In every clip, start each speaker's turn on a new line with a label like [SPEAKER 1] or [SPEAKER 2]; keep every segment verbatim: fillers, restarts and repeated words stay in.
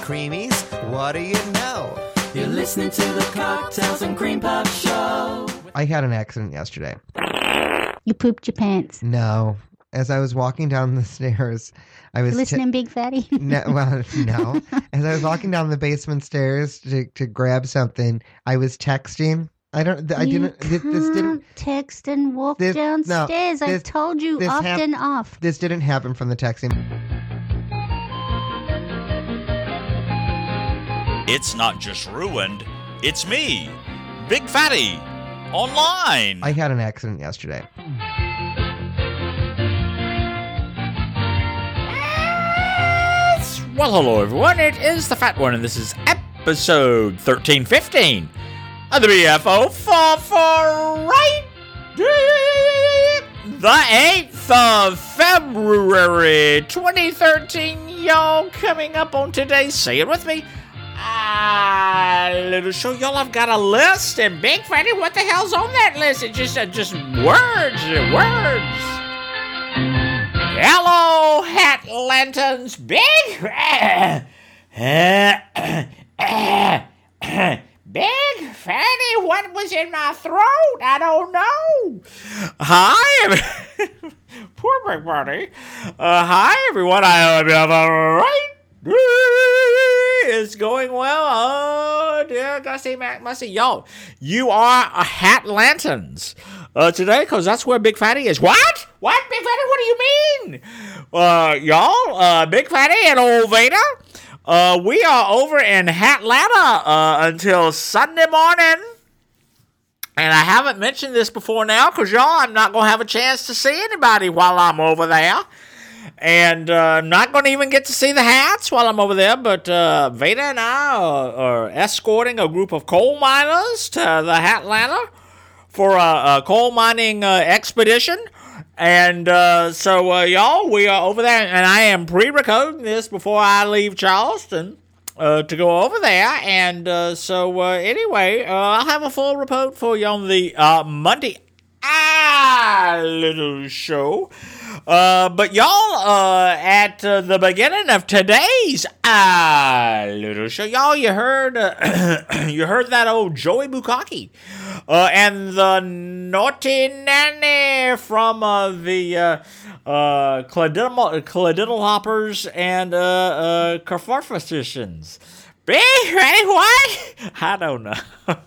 [SPEAKER 1] creamies. What do you know?
[SPEAKER 2] You're listening to the Cocktails and Cream Puff Show.
[SPEAKER 1] I had an accident yesterday.
[SPEAKER 3] You pooped your pants.
[SPEAKER 1] No. As I was walking down the stairs, I was...
[SPEAKER 3] You listening, t- Big Fatty?
[SPEAKER 1] no, well, no. As I was walking down the basement stairs to, to grab something, I was texting. I don't... I
[SPEAKER 3] you
[SPEAKER 1] didn't... This, this didn't...
[SPEAKER 3] text and walk
[SPEAKER 1] this,
[SPEAKER 3] downstairs.
[SPEAKER 1] No,
[SPEAKER 3] I
[SPEAKER 1] this,
[SPEAKER 3] told you, off
[SPEAKER 1] hap-
[SPEAKER 3] and off.
[SPEAKER 1] This didn't happen from the texting.
[SPEAKER 4] It's not just ruined, it's me, Big Fatty, online.
[SPEAKER 1] I had an accident yesterday.
[SPEAKER 4] Well, hello everyone, it is the Fat One, and this is episode thirteen fifteen of the B F O for, for right the eighth of February twenty thirteen, y'all. Coming up on today's, say it with me, ah, little show, y'all. I've got a list, and Big Fatty, what the hell's on that list? It's just, uh, just words, words. Hello, hat lanterns, big. Big Fatty, what was in my throat? I don't know. Hi, poor Big Fatty. Uh, hi, everyone. I hope you have a right. It's going well. Oh, dear Gusty McMusty. Yo, you are a hat lanterns uh, today, because that's where Big Fatty is. What? What, Big Fatty? What do you mean? Uh, y'all, uh, Big Fatty and old Vader, uh, we are over in Hatlanta uh, until Sunday morning. And I haven't mentioned this before now, because y'all, I'm not going to have a chance to see anybody while I'm over there. And uh, I'm not going to even get to see the hats while I'm over there, but uh, Veda and I are, are escorting a group of coal miners to the Hatlanta for a, a coal mining uh, expedition. And uh, so, uh, y'all, we are over there, and I am pre-recording this before I leave Charleston uh, to go over there. And uh, so, uh, anyway, uh, I'll have a full report for you on the uh, Monday Ah little show. Uh, but y'all, uh, at uh, the beginning of today's Ah little show, y'all, you heard, uh, you heard that old Joey Bukkake, uh, and the naughty nanny from uh, the uh, uh, Cladiddle, Cladiddle Hoppers and uh, uh, Kerfarfisicians. Big Fatty, what? I don't know.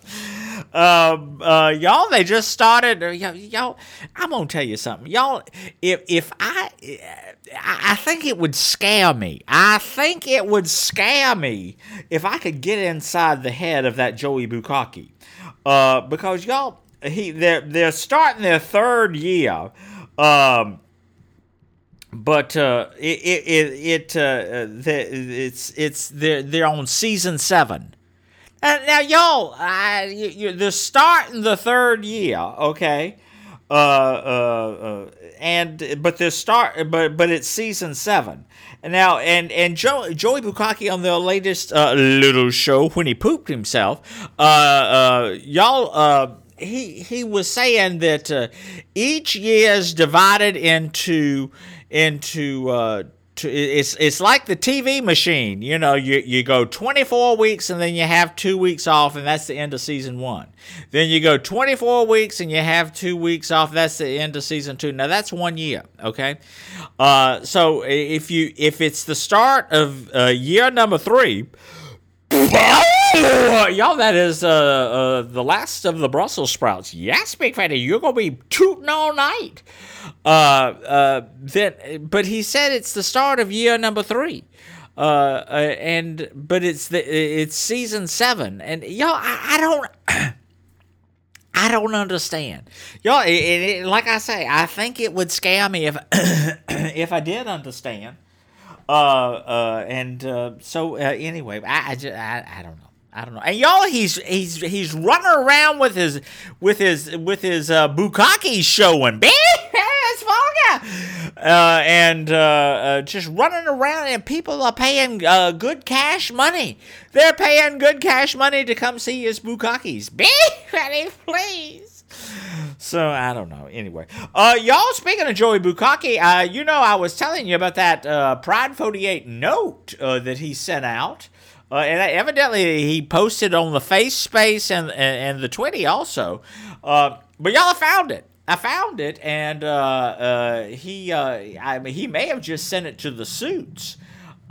[SPEAKER 4] Uh, uh, y'all, they just started. Uh, y'all, y'all, I'm gonna tell you something, y'all. If if I, I think it would scare me. I think it would scare me if I could get inside the head of that Joey Bukkake, uh, because y'all, he they're they're starting their third year, um. But uh, it it it uh, the, it's it's they're they're on season seven. Uh, now, y'all, uh, you, you, they're starting the third year, okay? Uh, uh, uh, and but they're start, but but it's season seven. And now, and and Joe, Joey Bukkake on the latest uh, little show when he pooped himself, uh, uh, y'all, uh, he he was saying that uh, each year is divided into into. Uh, It's it's like the T V machine, you know. You you go twenty-four weeks and then you have two weeks off, and that's the end of season one. Then you go twenty-four weeks and you have two weeks off. That's the end of season two. Now that's one year, okay. Uh, so if you if it's the start of uh, year number three, y'all, that is uh, uh, the last of the Brussels sprouts. Yes, Big Fatty, you're gonna be tooting all night. Uh, uh, then, but he said it's the start of year number three, uh, uh and but it's the it's season seven, and y'all, I, I don't, I don't understand, y'all. It, it, like I say, I think it would scare me if if I did understand. Uh, uh, and uh, so uh, anyway, I, I, just, I, I don't know. I don't know. And y'all, he's he's he's running around with his with his with his uh, Bukkake showing, it's vulgar, uh, and uh, uh, just running around, and people are paying uh, good cash money. They're paying good cash money to come see his Bukkakes. Big Fatty, please. So I don't know. Anyway, uh, y'all. Speaking of Joey Bukaki, uh, you know I was telling you about that uh, Pride forty-eight note uh, that he sent out, uh, and evidently he posted on the Face Space and and, and the Twitty also. Uh, but y'all, I found it. I found it, and uh, uh, he uh, I mean he may have just sent it to the suits. Uh,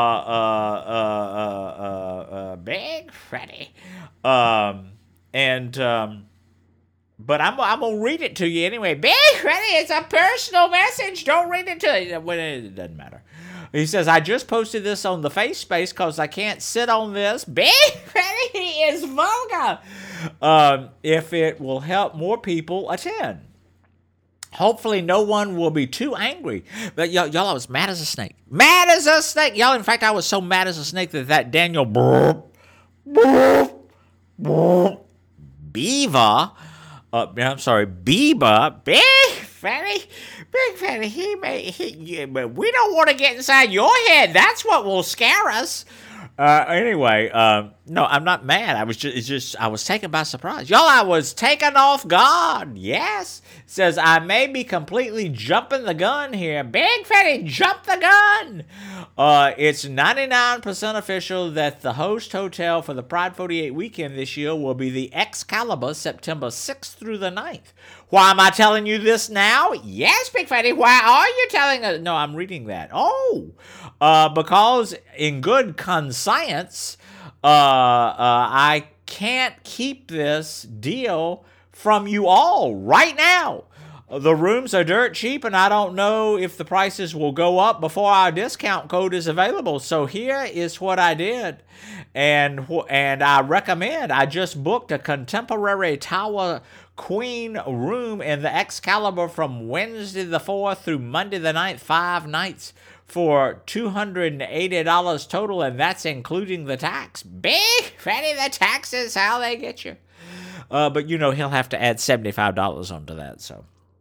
[SPEAKER 4] uh, uh, uh, uh, uh, Big Freddy, um, and um. But I'm I'm gonna read it to you anyway. Big Freddy, it's a personal message. Don't read it to you. Well, it doesn't matter. He says, I just posted this on the Face Space because I can't sit on this. Big Freddy is vulgar. Um, if it will help more people attend. Hopefully no one will be too angry. But y'all, y'all, I was mad as a snake. Mad as a snake. Y'all, in fact, I was so mad as a snake that that Daniel Brrr, Brrr, Brrr, Beaver... Uh, I'm sorry, Bieber, Big Fatty, Big Fatty, he may, he, yeah, but we don't want to get inside your head. That's what will scare us. Uh, anyway, um, no, I'm not mad. I was just, it's just, I was taken by surprise. Y'all, I was taken off guard. Yes. It says, I may be completely jumping the gun here. Big Fatty, jump the gun. Uh, it's ninety-nine percent official that the host hotel for the Pride forty-eight weekend this year will be the Excalibur, September sixth through the ninth. Why am I telling you this now? Yes, Big Fatty, why are you telling us? No, I'm reading that. Oh, uh, because in good conscience, uh, uh, I can't keep this deal from you all right now. The rooms are dirt cheap, and I don't know if the prices will go up before our discount code is available. So here is what I did, and and I recommend. I just booked a contemporary Tower Queen room in the Excalibur from Wednesday the fourth through Monday the ninth, five nights for two hundred eighty dollars total, and that's including the tax. Big Fatty, the tax is how they get you. Uh, but, you know, he'll have to add seventy-five dollars onto that, so.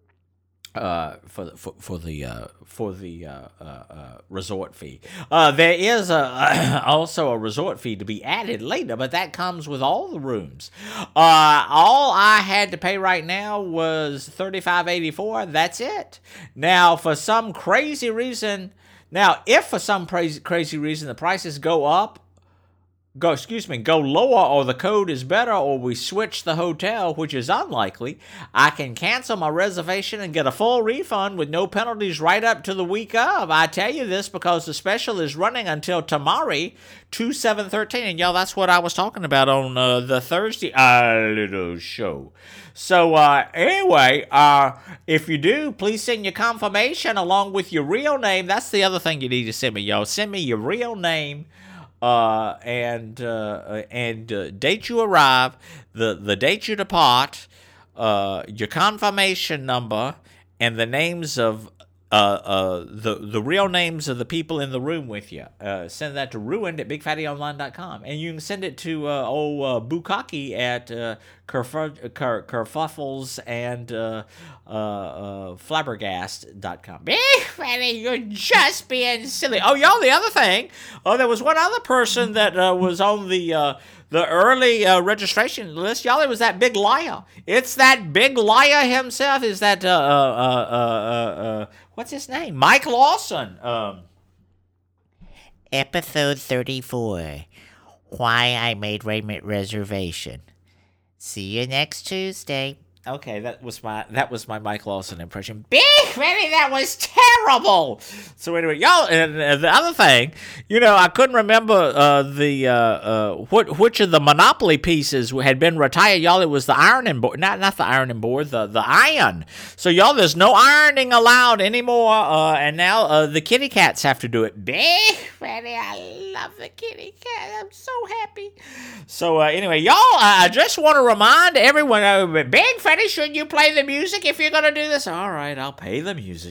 [SPEAKER 4] Uh, for the for, for the uh, for the uh, uh, uh, resort fee, uh, there is a, also a resort fee to be added later, but that comes with all the rooms. Uh, all I had to pay right now was thirty-five eighty-four. That's it. Now, for some crazy reason, now if for some crazy crazy reason the prices go up. Go, excuse me, go lower, or the code is better, or we switch the hotel, which is unlikely, I can cancel my reservation and get a full refund with no penalties right up to the week of. I tell you this because the special is running until tomorrow, two seven thirteen, and y'all, that's what I was talking about on uh, the Thursday uh, little show. So uh, anyway, uh, if you do, please send your confirmation along with your real name. That's the other thing you need to send me, y'all. Send me your real name. Uh, and uh, and uh, date you arrive, the, the date you depart, uh, your confirmation number, and the names of uh, uh, the the real names of the people in the room with you. Uh, send that to ruined at big fatty online dot com, and you can send it to uh, old uh, Bukaki at uh, Kerf- Ker- Kerfuffles and uh, uh, uh, flabbergast dot com. Big Fatty, you're just being silly. Oh, y'all, the other thing. Oh, there was one other person that uh, was on the uh, the early uh, registration list. Y'all, it was that big liar. It's that big liar himself. Is that uh, uh, uh, uh, uh, what's his name? Mike Lawson. Um,
[SPEAKER 5] Episode thirty-four. Why I made Raymond reservation. See you next Tuesday.
[SPEAKER 4] Okay, that was my that was my Mike Lawson impression. Big Fatty, that was terrible. So anyway, y'all, and uh, the other thing, you know, I couldn't remember uh, the uh, uh, what which of the Monopoly pieces had been retired. Y'all, it was the ironing board, not not the ironing board, the the iron. So y'all, there's no ironing allowed anymore, uh, and now uh, the kitty cats have to do it. Big Fatty, I love the kitty cat. I'm so happy. So uh, anyway, y'all, I just want to remind everyone, uh, Big Fatty. Should you play the music if you're going to do this? All right, I'll pay the music.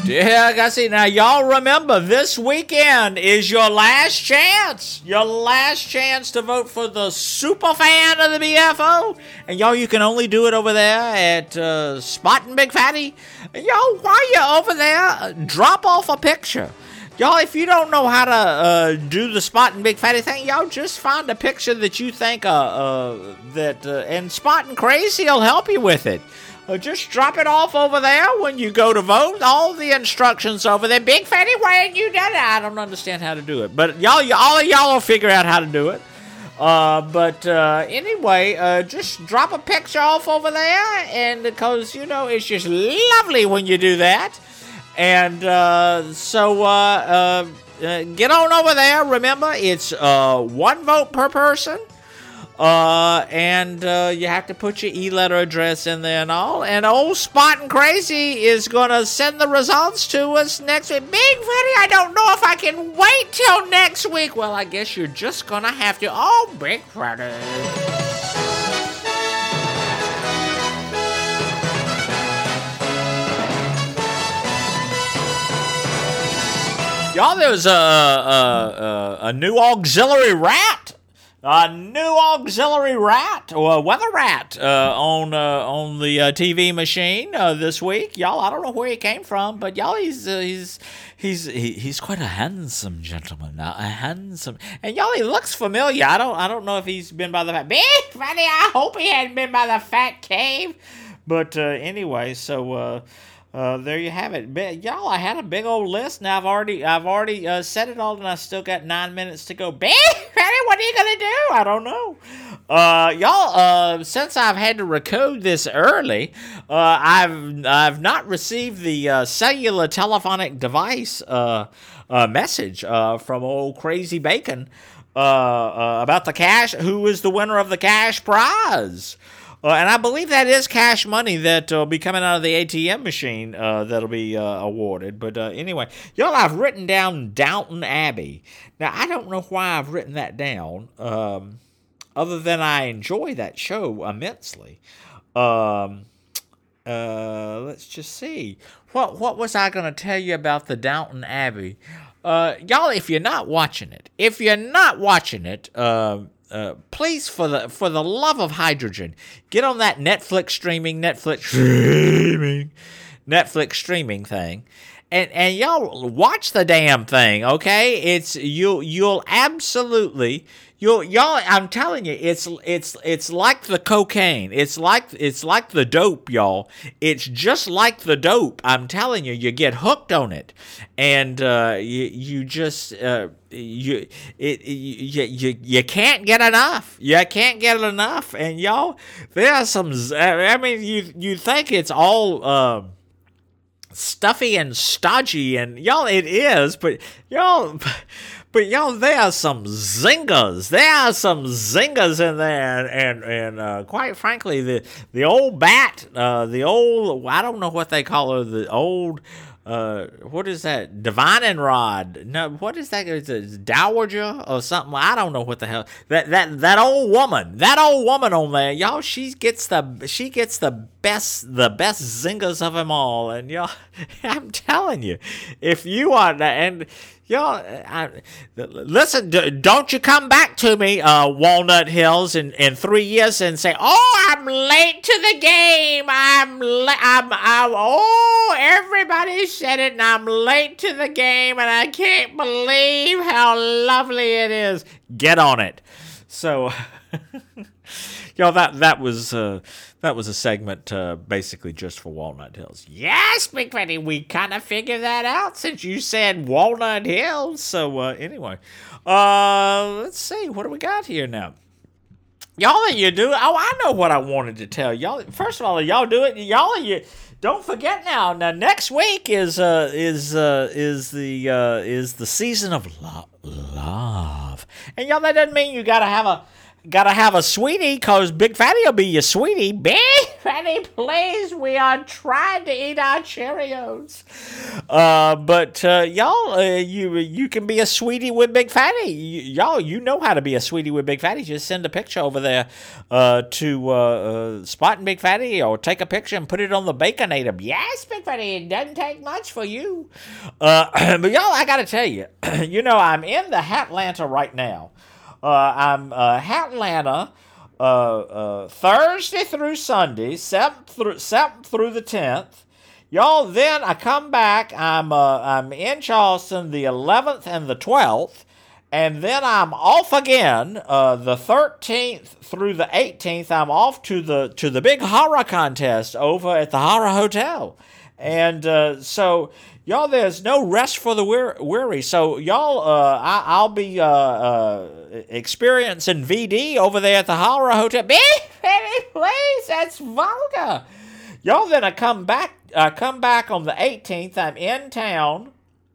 [SPEAKER 4] Yeah, Gussie. Now, y'all remember, this weekend is your last chance. Your last chance to vote for the super fan of the B F O. And, y'all, you can only do it over there at uh, Spotting Big Fatty. And, y'all, while you're over there, uh, drop off a picture. Y'all, if you don't know how to uh, do the Spotting Big Fatty thing, y'all just find a picture that you think, uh, uh, that, uh, and Spotting Crazy will help you with it. Uh, just drop it off over there when you go to vote. All the instructions over there. Big Fatty, why ain't you done it? I don't understand how to do it. But y'all, all of y'all will figure out how to do it. Uh, but uh, anyway, uh, just drop a picture off over there. And because, you know, it's just lovely when you do that. And uh, so uh, uh, uh, get on over there. Remember, it's uh, one vote per person. Uh, and uh, you have to put your e-letter address in there and all. And old Spotting Crazy is going to send the results to us next week. Big Fatty, I don't know if I can wait till next week. Well, I guess you're just going to have to. Oh, Big Fatty. Y'all, there's a, a, a, a new auxiliary rat. A new auxiliary rat, or a weather rat, uh, on uh, on the uh, T V machine uh, this week. Y'all, I don't know where he came from, but y'all, he's uh, he's he's he, he's quite a handsome gentleman. Uh, a handsome, and y'all, he looks familiar. I don't I don't know if he's been by the fat. Big Fatty, I hope he hadn't been by the fat cave. But uh, anyway, so. Uh, Uh, there you have it, Be- y'all. I had a big old list. Now I've already, I've already uh, said it all, and I still got nine minutes to go. Big Fatty, what are you gonna do? I don't know. Uh, y'all. Uh, since I've had to record this early, uh, I've, I've not received the uh, cellular telephonic device uh, uh message uh from old Crazy Bacon uh, uh about the cash. Who is the winner of the cash prize? Uh, and I believe that is cash money that will be coming out of the A T M machine uh, that'll be uh, awarded. But uh, anyway, y'all, I've written down Downton Abbey. Now, I don't know why I've written that down, um, other than I enjoy that show immensely. Um, uh, let's just see. What, what was I going to tell you about the Downton Abbey? Uh, y'all, if you're not watching it, if you're not watching it, uh, Uh, please, for the for the love of hydrogen, get on that Netflix streaming, Netflix streaming, Netflix streaming thing, and and y'all watch the damn thing, okay? It's you'll you'll absolutely you'll y'all. I'm telling you, it's it's it's like the cocaine. It's like it's like the dope, y'all. It's just like the dope. I'm telling you, you get hooked on it, and uh, you you just. Uh, You it you, you you can't get enough. You can't get enough, and y'all, there are some. I mean, you you think it's all uh, stuffy and stodgy, and y'all, it is, but y'all, but y'all, there are some zingers. There are some zingers in there, and and uh, quite frankly, the the old bat, uh, the old I don't know what they call her, the old. Uh, what is that? Divining rod? No, what is that? Is it dowager or something? I don't know what the hell. That that that old woman, that old woman on there, y'all. She gets the she gets the best the best zingers of them all, and y'all. I'm telling you, if you are and. Y'all, I, listen, don't you come back to me, uh, Walnut Hills, in, in three years and say, oh, I'm late to the game. I'm, la- I'm, I'm, oh, everybody said it, and I'm late to the game, and I can't believe how lovely it is. Get on it. So, y'all, that, that was, uh, that was a segment uh, basically just for Walnut Hills. Yes, Big Fatty, we kind of figured that out since you said Walnut Hills. So uh, anyway, uh, let's see. What do we got here now? Y'all, you do? Oh, I know what I wanted to tell y'all. First of all, y'all do it. Y'all, you don't forget now. Now next week is uh, is uh, is the uh, is the season of lo- love, and y'all, that doesn't mean you got to have a Gotta have a sweetie, cause Big Fatty will be your sweetie. Big Fatty, please, we are trying to eat our Cheerios. Uh, but uh, y'all, uh, you you can be a sweetie with Big Fatty. Y- y'all, you know how to be a sweetie with Big Fatty. Just send a picture over there uh, to uh, uh, Spot and Big Fatty, or take a picture and put it on the Baconator. Yes, Big Fatty, it doesn't take much for you. Uh, but y'all, I gotta tell you, you know, I'm in the Hatlanta right now. Uh, I'm uh, Hatlanta uh, uh, Thursday through Sunday, seventh through seventh through the tenth. Y'all, then I come back. I'm uh, I'm in Charleston the eleventh and the twelfth, and then I'm off again uh, the thirteenth through the eighteenth. I'm off to the to the big horror contest over at the Horror Hotel, and uh, so. Y'all, there's no rest for the weary. So, y'all, uh, I, I'll be uh, uh, experiencing V D over there at the Horror Hotel. Big Fatty, please, that's vulgar. Y'all, then I come back. I come back on the eighteenth. I'm in town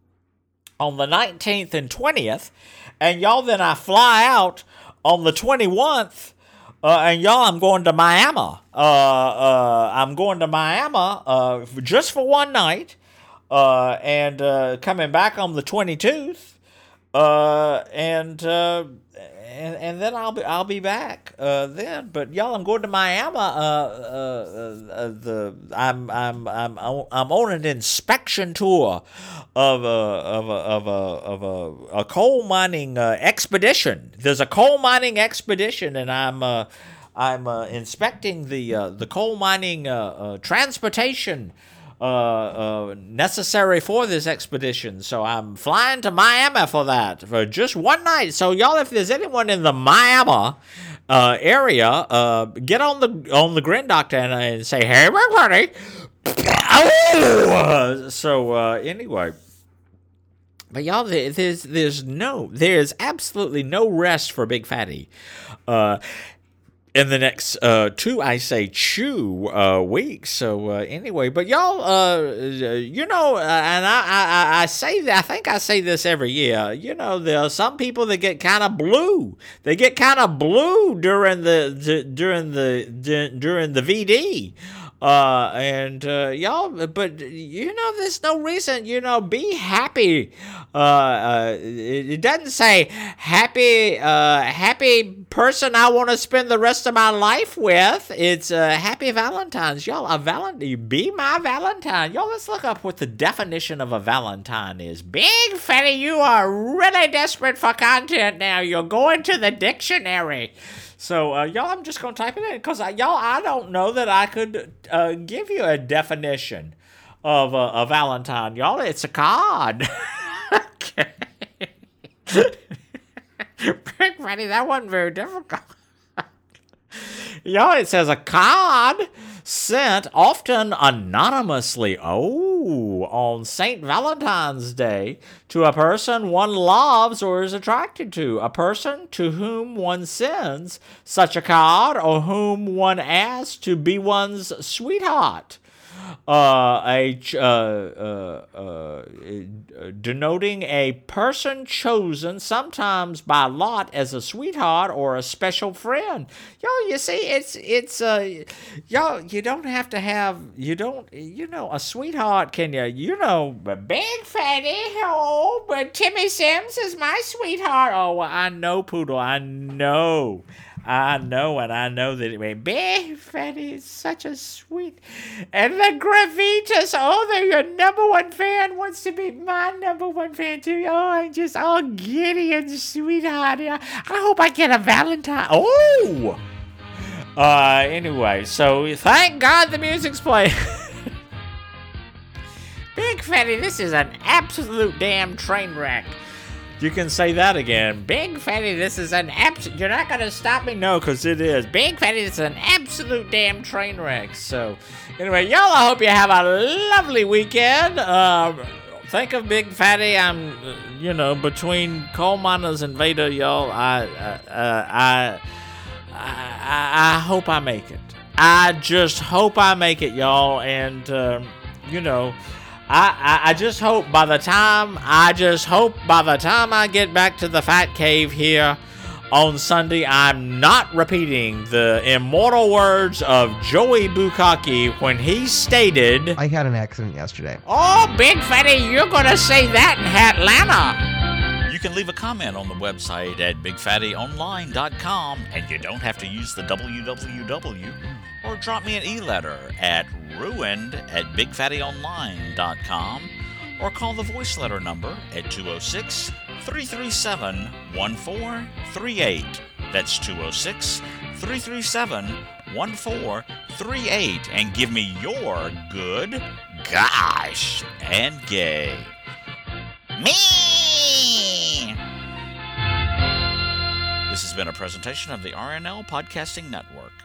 [SPEAKER 4] on the nineteenth and twentieth, and y'all, then I fly out on the twenty-first. Uh, and y'all, I'm going to Miami. Uh, uh, I'm going to Miami uh, just for one night. Uh, and uh, coming back on the twenty-second, uh, and uh, and and then I'll be I'll be back uh, then. But y'all, I'm going to Miami. Uh, uh, uh, the I'm I'm I'm I'm on an inspection tour of a of a of a of a, a coal mining uh, expedition. There's a coal mining expedition, and I'm uh, I'm uh, inspecting the uh, the coal mining uh, uh, transportation. Uh, uh, necessary for this expedition. So I'm flying to Miami for that for just one night. So y'all, if there's anyone in the Miami uh, area, uh, get on the on the Grin Doctor and, uh, and say, "Hey, everybody!" Oh! So uh, anyway. But y'all, there's there's no there's absolutely no rest for Big Fatty. Uh, In the next uh, two, I say, chew uh, weeks. So uh, anyway, but y'all, uh, you know, uh, and I, I, I say that, I think I say this every year. You know, there are some people that get kind of blue. They get kind of blue during the, the during the, the during the V D. Uh, and, uh, y'all, but, you know, there's no reason, you know, be happy. Uh, uh, it, it doesn't say happy, uh, happy person I want to spend the rest of my life with. It's, uh, happy Valentine's. Y'all, a Valentine, be my Valentine. Y'all, let's look up what the definition of a Valentine is. Big Fatty, you are really desperate for content now. You're going to the dictionary. So, uh, y'all, I'm just going to type it in because, y'all, I don't know that I could uh, give you a definition of uh, a Valentine. Y'all, it's a card. Okay. Big Fatty, that wasn't very difficult. Y'all, it says a card sent often anonymously, oh, on Saint Valentine's Day to a person one loves or is attracted to, a person to whom one sends such a card or whom one asks to be one's sweetheart. Uh, a uh, uh, uh, denoting a person chosen sometimes by lot as a sweetheart or a special friend. Yo, you see, it's it's uh, yo, you don't have to have you don't you know a sweetheart. Can you you know Big Fatty? Oh, but Timmy Sims is my sweetheart. Oh, well, I know, Poodle. I know. I know, and I know that it may Big Fatty is such a sweet. And the Gravitas, oh, they're your number one fan, wants to be my number one fan too. Oh, I'm just all giddy and sweetheart. I hope I get a Valentine. Oh! Uh, anyway, so thank God the music's playing. Big Fatty, this is an absolute damn train wreck. You can say that again. Big Fatty, this is an absolute... You're not going to stop me? No, because it is. Big Fatty, this is an absolute damn train wreck. So, anyway, y'all, I hope you have a lovely weekend. Um, think of Big Fatty. I'm, uh, you know, between coal miners and Vader, y'all, I, uh, uh, I, I, I hope I make it. I just hope I make it, y'all. And, um, you know... I, I, I just hope by the time I just hope by the time I get back to the Fat Cave here on Sunday, I'm not repeating the immortal words of Joey Bukkake when he stated,
[SPEAKER 1] I had an accident yesterday.
[SPEAKER 4] "Oh, Big Fatty, you're going to say that in Atlanta."
[SPEAKER 6] You can leave a comment on the website at big fatty online dot com, and you don't have to use the w w w, or drop me an e-letter at ruined at big fatty online dot com, or call the voice letter number at two oh six, three three seven, one four three eight. That's two oh six, three three seven, one four three eight, and give me your good, gosh, and gay. Me! This has been a presentation of the R N L Podcasting Network.